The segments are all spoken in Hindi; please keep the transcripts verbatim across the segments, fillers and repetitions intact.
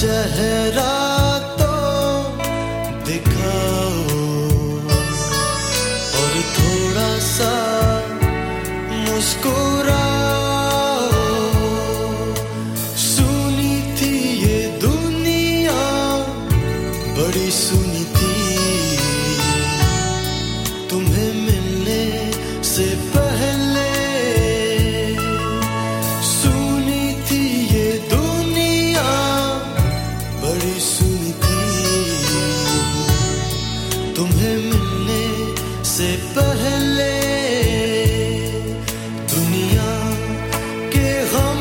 चेहरा तो दिखाओ और थोड़ा सा मुस्कुराओ। सुनी थी ये दुनिया बड़ी सुनी थी, तुम्हें मिलने से पहले सुनी थी ये दुनिया बड़ी सुनी थी, तुम्हें मिलने से पहले दुनिया के गम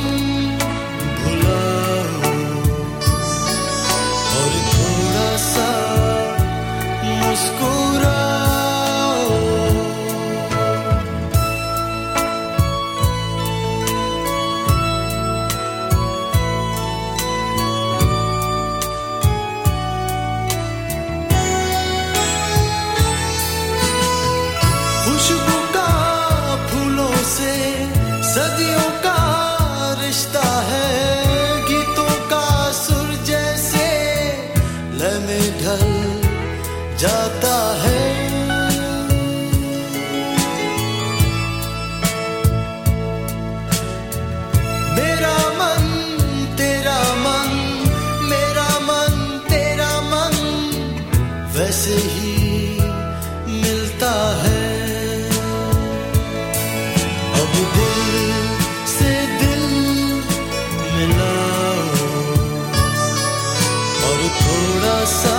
भुलाओ और थोड़ा सा मुस्कुराओ। खुशबू का फूलों से सदियों का रिश्ता है, गीतों का सुर जैसे लय में ढल जाता है। मेरा मन तेरा मन, मेरा मन तेरा मन वैसे ही मिलता है। अब दिल से दिल मिलाओ और थोड़ा सा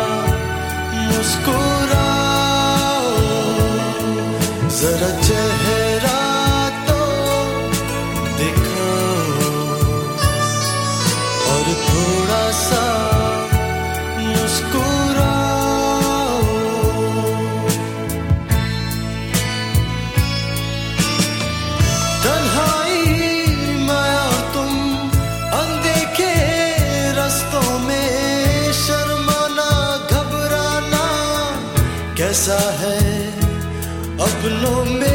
मुस्कुराओ। जरा चेहरा तो दिखाओ और थोड़ा सा मुस्कुराओ। तन्हाई मैं और तुम अनदेखे रस्तों में, शर्माना घबराना कैसा है अपनों में।